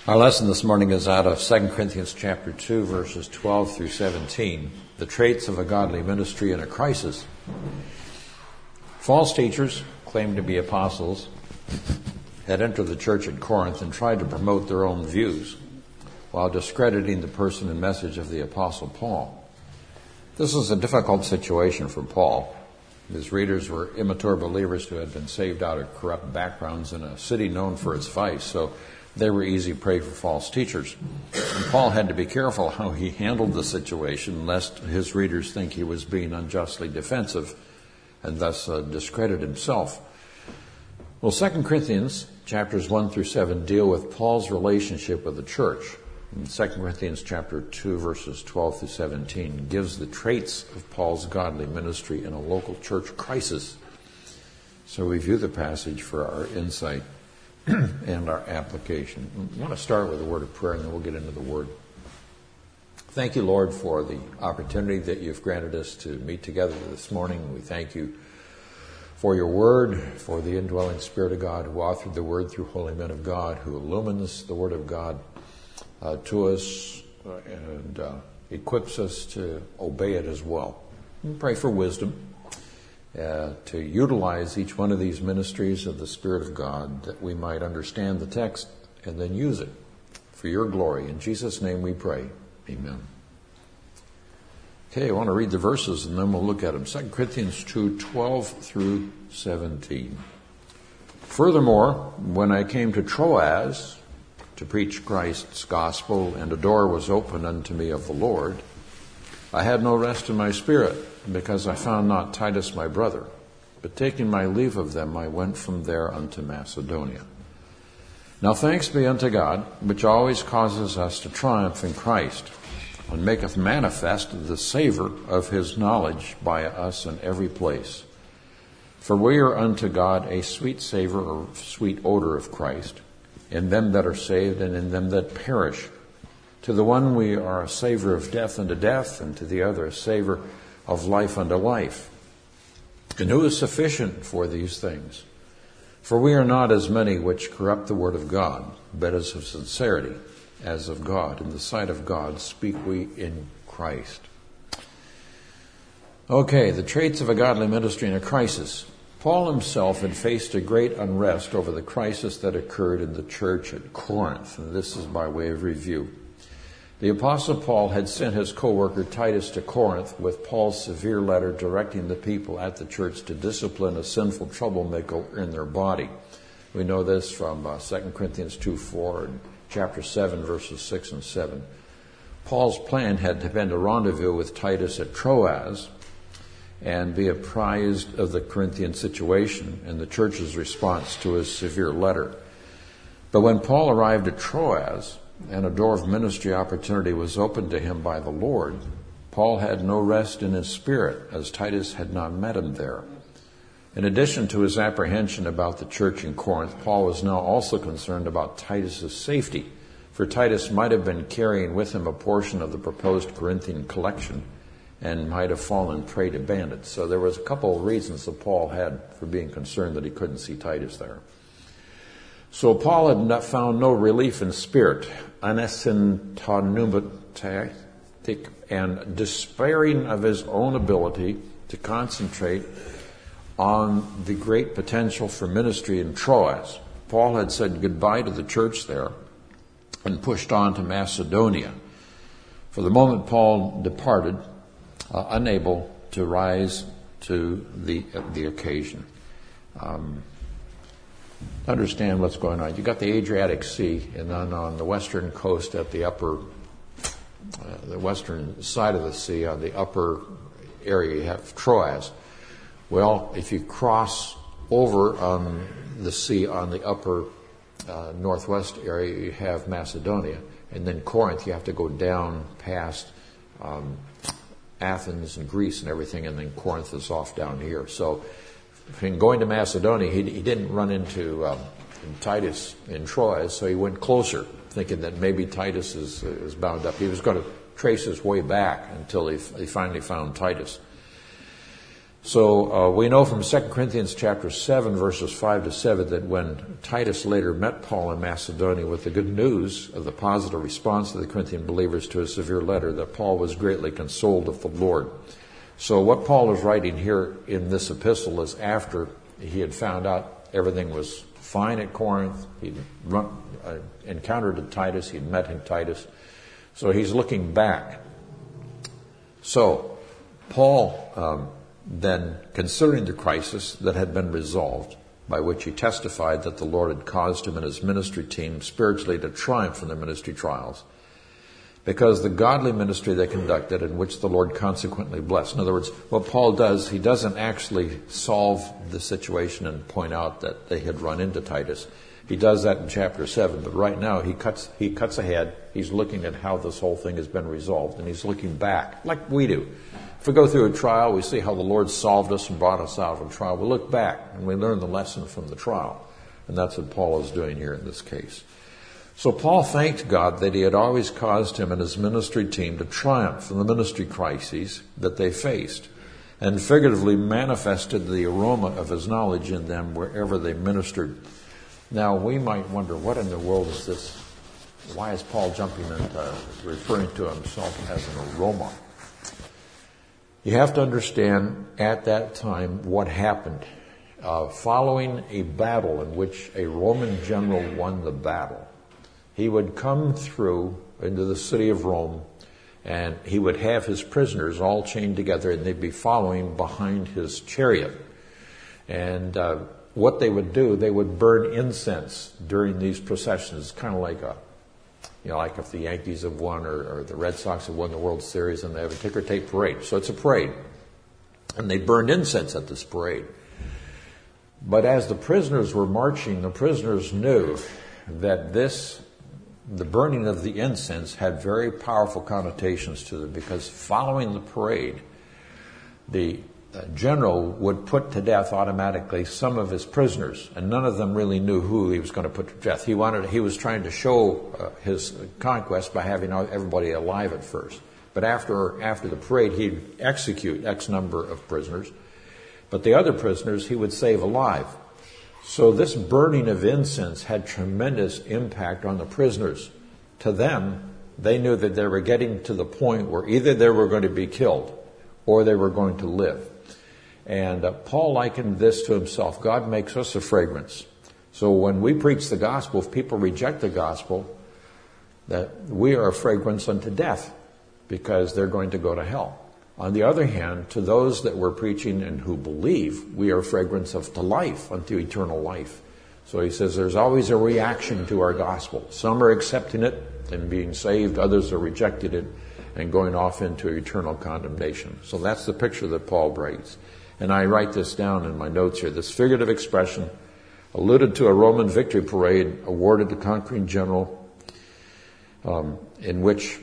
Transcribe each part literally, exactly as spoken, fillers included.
Our lesson this morning is out of Second Corinthians chapter two, verses twelve through seventeen, the traits of a godly ministry in a crisis. False teachers, claimed to be apostles, had entered the church at Corinth and tried to promote their own views while discrediting the person and message of the apostle Paul. This was a difficult situation for Paul. His readers were immature believers who had been saved out of corrupt backgrounds in a city known for its vice, so they were easy prey for false teachers. And Paul had to be careful how he handled the situation, lest his readers think he was being unjustly defensive and thus uh, discredit himself. Well, Second Corinthians chapters one through seven deal with Paul's relationship with the church. And Second Corinthians chapter two, verses twelve through seventeen gives the traits of Paul's godly ministry in a local church crisis. So we view the passage for our insight and our application. I want to start with a word of prayer, and then we'll get into the word. Thank you, Lord, for the opportunity that you've granted us to meet together this morning. We thank you for your word, for the indwelling Spirit of God who authored the word through holy men of God, who illumines the word of God uh, to us uh, and uh, equips us to obey it as well. We pray for wisdom. Uh, to utilize each one of these ministries of the Spirit of God, that we might understand the text and then use it for your glory. In Jesus' name we pray. Amen. Okay, I want to read the verses and then we'll look at them. Second Corinthians two, twelve through seventeen. Furthermore, when I came to Troas to preach Christ's gospel, and a door was opened unto me of the Lord, I had no rest in my spirit, because I found not Titus my brother. But taking my leave of them, I went from there unto Macedonia. Now thanks be unto God, which always causes us to triumph in Christ, and maketh manifest the savor of his knowledge by us in every place. For we are unto God a sweet savor, or sweet odor of Christ, in them that are saved and in them that perish. To the one we are a savor of death unto death, and to the other a savor of life unto life. And who is sufficient for these things? For we are not as many which corrupt the word of God, but as of sincerity, as of God. In the sight of God speak we in Christ. Okay, the traits of a godly ministry in a crisis. Paul himself had faced a great unrest over the crisis that occurred in the church at Corinth, and this is by way of review. The Apostle Paul had sent his co-worker Titus to Corinth with Paul's severe letter directing the people at the church to discipline a sinful troublemaker in their body. We know this from uh, Second Corinthians two, four and chapter seven, verses six and seven. Paul's plan had been to rendezvous with Titus at Troas and be apprised of the Corinthian situation and the church's response to his severe letter. But when Paul arrived at Troas, and a door of ministry opportunity was opened to him by the Lord, Paul had no rest in his spirit, as Titus had not met him there. In addition to his apprehension about the church in Corinth, Paul was now also concerned about Titus's safety, for Titus might have been carrying with him a portion of the proposed Corinthian collection and might have fallen prey to bandits. So there was a couple of reasons that Paul had for being concerned that he couldn't see Titus there. So Paul had not found no relief in spirit, anasintoneumatic, and despairing of his own ability to concentrate on the great potential for ministry in Troas. Paul had said goodbye to the church there and pushed on to Macedonia. For the moment Paul departed, uh, unable to rise to the, uh, the occasion. Um, Understand what's going on. You got the Adriatic Sea, and then on the western coast at the upper, uh, the western side of the sea, on the upper area, you have Troas. Well, if you cross over on the sea on the upper uh, northwest area, you have Macedonia, and then Corinth. You have to go down past um, Athens and Greece and everything, and then Corinth is off down here. So, in going to Macedonia, he, he didn't run into um, Titus in Troas, so he went closer, thinking that maybe Titus is, is bound up. He was going to trace his way back until he, he finally found Titus. So uh, we know from Second Corinthians chapter seven, verses five to seven, that when Titus later met Paul in Macedonia with the good news of the positive response of the Corinthian believers to a severe letter, that Paul was greatly consoled of the Lord. So what Paul is writing here in this epistle is after he had found out everything was fine at Corinth. He'd run, uh, encountered Titus. He'd met in Titus. So he's looking back. So Paul... Um, Then, considering the crisis that had been resolved, by which he testified that the Lord had caused him and his ministry team spiritually to triumph in their ministry trials, because the godly ministry they conducted, in which the Lord consequently blessed. In other words, what Paul does, he doesn't actually solve the situation and point out that they had run into Titus. He does that in chapter seven, but right now he cuts he cuts ahead. He's looking at how this whole thing has been resolved, and he's looking back, like we do. If we go through a trial, we see how the Lord solved us and brought us out of a trial. We look back and we learn the lesson from the trial. And that's what Paul is doing here in this case. So Paul thanked God that he had always caused him and his ministry team to triumph in the ministry crises that they faced, and figuratively manifested the aroma of his knowledge in them wherever they ministered. Now, we might wonder, what in the world is this? Why is Paul jumping into referring to himself as an aroma? You have to understand at that time what happened. Uh, following a battle in which a Roman general won the battle, he would come through into the city of Rome, and he would have his prisoners all chained together, and they'd be following behind his chariot. And uh, what they would do, they would burn incense during these processions, kind of like a You know, like if the Yankees have won or, or the Red Sox have won the World Series and they have a ticker tape parade. So it's a parade. And they burned incense at this parade. But as the prisoners were marching, the prisoners knew that this, the burning of the incense had very powerful connotations to them, because following the parade, the general would put to death automatically some of his prisoners, and none of them really knew who he was going to put to death. He wanted, he was trying to show uh, his conquest by having everybody alive at first. But after after the parade, he'd execute X number of prisoners, but the other prisoners he would save alive. So this burning of incense had tremendous impact on the prisoners. To them, they knew that they were getting to the point where either they were going to be killed or they were going to live. And uh, Paul likened this to himself. God makes us a fragrance. So when we preach the gospel, if people reject the gospel, that we are a fragrance unto death, because they're going to go to hell. On the other hand, to those that we're preaching and who believe, we are a fragrance of to life, unto eternal life. So he says there's always a reaction to our gospel. Some are accepting it and being saved. Others are rejecting it and going off into eternal condemnation. So that's the picture that Paul brings. And I write this down in my notes here. This figurative expression alluded to a Roman victory parade awarded to conquering general, um, in which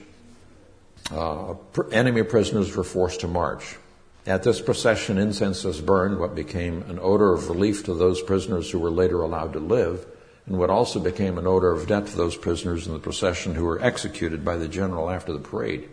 uh, enemy prisoners were forced to march. At this procession, incense was burned, what became an odor of relief to those prisoners who were later allowed to live, and what also became an odor of death to those prisoners in the procession who were executed by the general after the parade.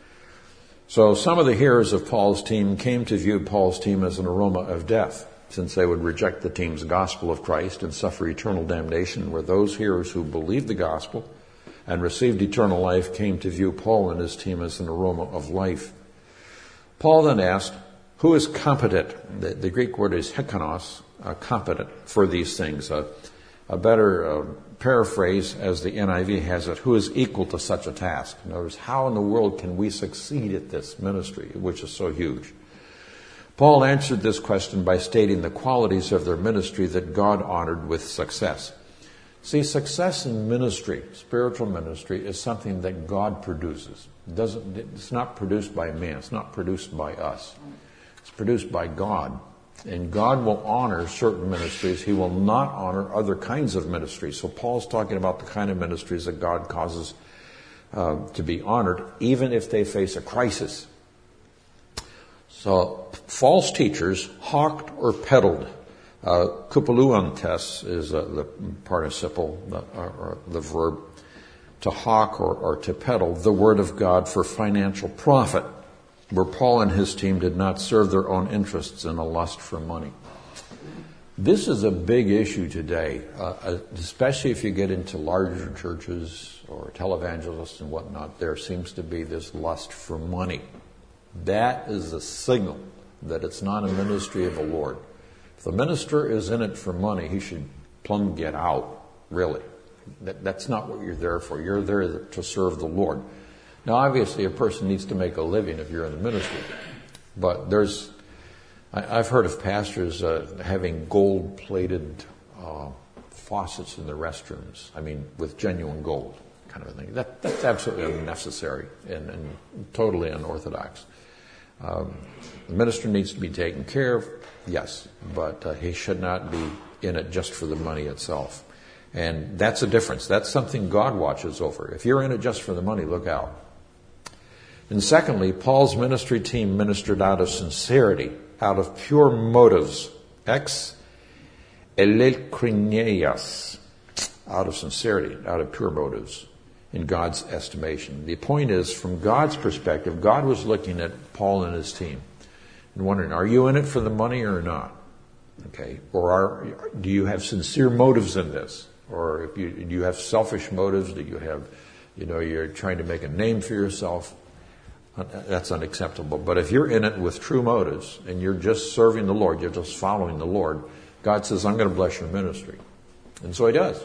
So some of the hearers of Paul's team came to view Paul's team as an aroma of death, since they would reject the team's gospel of Christ and suffer eternal damnation, where those hearers who believed the gospel and received eternal life came to view Paul and his team as an aroma of life. Paul then asked, who is competent? The, the Greek word is hekonos, uh, competent for these things. Uh, a better uh, paraphrase, as the N I V has it, who is equal to such a task? In other words, how in the world can we succeed at this ministry, which is so huge? Paul answered this question by stating the qualities of their ministry that God honored with success. See, success in ministry, spiritual ministry, is something that God produces. It doesn't, it's not produced by man. It's not produced by us. It's produced by God. And God will honor certain ministries. He will not honor other kinds of ministries. So Paul's talking about the kind of ministries that God causes uh, to be honored, even if they face a crisis. So false teachers hawked or peddled. Uh, kupoluantes is uh, the participle, the, or, or the verb, to hawk or, or to peddle the word of God for financial profit. where Paul and his team did not serve their own interests in a lust for money. This is a big issue today, uh, especially if you get into larger churches or televangelists and whatnot. There seems to be this lust for money. That is a signal that it's not a ministry of the Lord. If the minister is in it for money, he should plumb get out, really. That, that's not what you're there for. You're there to serve the Lord. Now, obviously, a person needs to make a living if you're in the ministry. But there's, I, I've heard of pastors uh, having gold-plated uh, faucets in their restrooms. I mean, with genuine gold, kind of a thing. That, that's absolutely unnecessary and, and totally unorthodox. Um, the minister needs to be taken care of, yes, but uh, he should not be in it just for the money itself. And that's a difference. That's something God watches over. If you're in it just for the money, look out. And secondly, Paul's ministry team ministered out of sincerity, out of pure motives. Ex elikrineas, out of sincerity, out of pure motives in God's estimation. The point is, from God's perspective, God was looking at Paul and his team and wondering, are you in it for the money or not? Okay. Or are, do you have sincere motives in this? Or if you, do you have selfish motives? Do you have, you know, you're trying to make a name for yourself? That's unacceptable. But if you're in it with true motives and you're just serving the Lord, you're just following the Lord, God says, I'm going to bless your ministry. And so he does.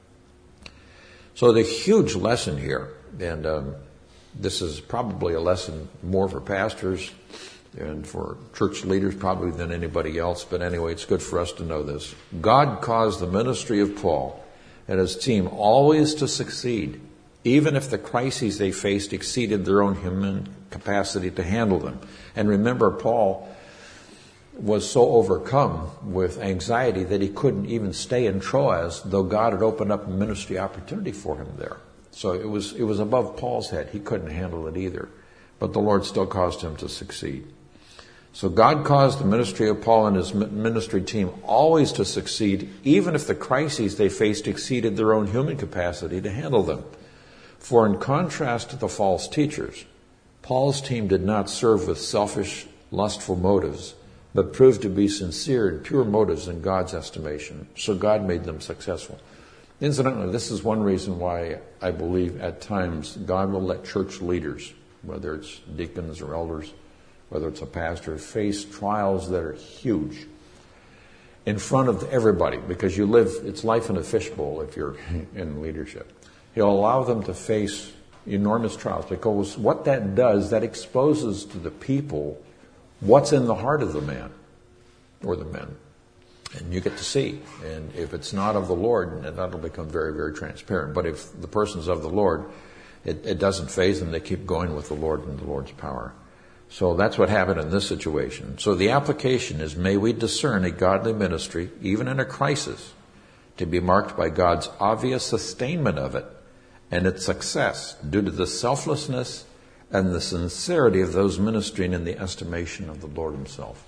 So the huge lesson here, and um, this is probably a lesson more for pastors and for church leaders probably than anybody else, but anyway, it's good for us to know this. God caused the ministry of Paul and his team always to succeed, even if the crises they faced exceeded their own human capacity to handle them. And remember, Paul was so overcome with anxiety that he couldn't even stay in Troas, though God had opened up a ministry opportunity for him there. So it was it was above Paul's head. He couldn't handle it either. But the Lord still caused him to succeed. So God caused the ministry of Paul and his ministry team always to succeed, even if the crises they faced exceeded their own human capacity to handle them. For in contrast to the false teachers, Paul's team did not serve with selfish, lustful motives, but proved to be sincere and pure motives in God's estimation. So God made them successful. Incidentally, this is one reason why I believe at times God will let church leaders, whether it's deacons or elders, whether it's a pastor, face trials that are huge in front of everybody, because you live, it's life in a fishbowl if you're in leadership. He'll allow them to face enormous trials, because what that does, that exposes to the people what's in the heart of the man or the men. And you get to see. And if it's not of the Lord, that'll become very, very transparent. But if the person's of the Lord, it, it doesn't faze them. They keep going with the Lord and the Lord's power. So that's what happened in this situation. So the application is, may we discern a godly ministry, even in a crisis, to be marked by God's obvious sustainment of it and its success due to the selflessness and the sincerity of those ministering in the estimation of the Lord himself.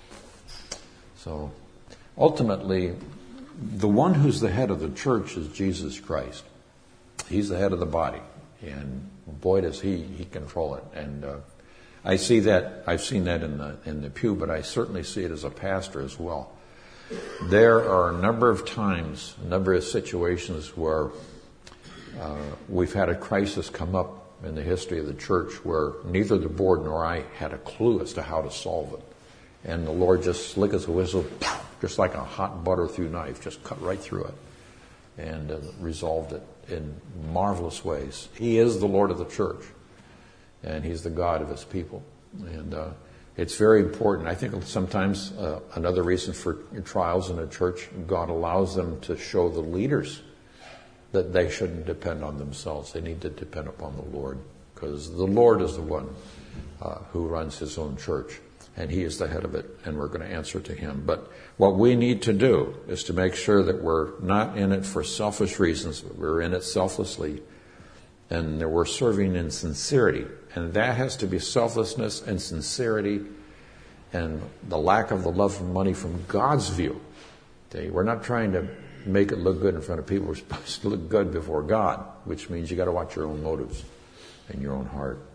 So ultimately, the one who's the head of the church is Jesus Christ. He's the head of the body. And boy, does he, he control it. And uh, I see that, I've seen that in the, in the pew, but I certainly see it as a pastor as well. There are a number of times, a number of situations where uh, we've had a crisis come up in the history of the church where neither the board nor I had a clue as to how to solve it. And the Lord just, slick as a whistle, just like a hot butter through knife, just cut right through it and uh, resolved it in marvelous ways. He is the Lord of the church, and he's the God of his people. And uh, it's very important. I think sometimes uh, another reason for trials in a church, God allows them to show the leaders that they shouldn't depend on themselves. They need to depend upon the Lord, because the Lord is the one uh, who runs his own church, and he is the head of it, and we're going to answer to him. But what we need to do is to make sure that we're not in it for selfish reasons, but we're in it selflessly, and that we're serving in sincerity. And that has to be selflessness and sincerity and the lack of the love for money from God's view. Okay? We're not trying to make it look good in front of people. We're supposed to look good before God, which means you got to watch your own motives and your own heart.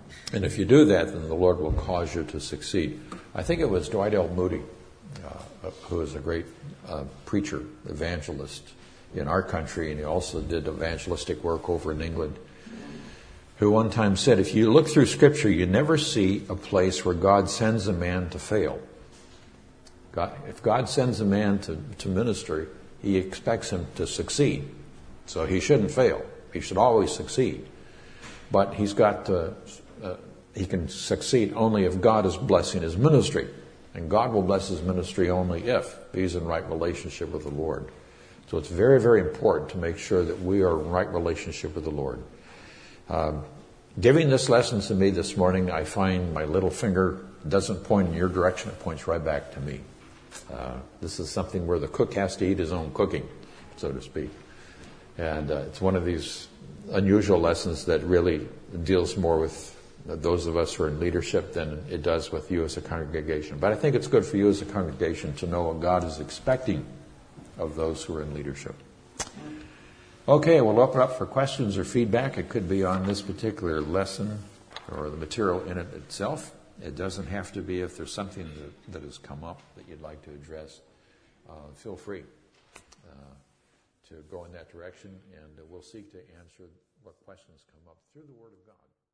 And if you do that, then the Lord will cause you to succeed. I think it was Dwight L. Moody, uh, who is a great uh, preacher, evangelist in our country, and he also did evangelistic work over in England, who one time said, if you look through Scripture, you never see a place where God sends a man to fail. God, if God sends a man to, to ministry, he expects him to succeed. So he shouldn't fail. He should always succeed. But he's got to, uh, he can succeed only if God is blessing his ministry. And God will bless his ministry only if he's in right relationship with the Lord. So it's very, very important to make sure that we are in right relationship with the Lord. Um, giving this lesson to me this morning, I find my little finger doesn't point in your direction, it points right back to me. Uh, this is something where the cook has to eat his own cooking, so to speak. And uh, it's one of these unusual lessons that really deals more with those of us who are in leadership than it does with you as a congregation. But I think it's good for you as a congregation to know what God is expecting of those who are in leadership. Okay, we'll open up for questions or feedback. It could be on this particular lesson or the material in it itself. It doesn't have to be. If there's something that, that has come up that you'd like to address, uh, feel free uh, to go in that direction, and we'll seek to answer what questions come up through the Word of God.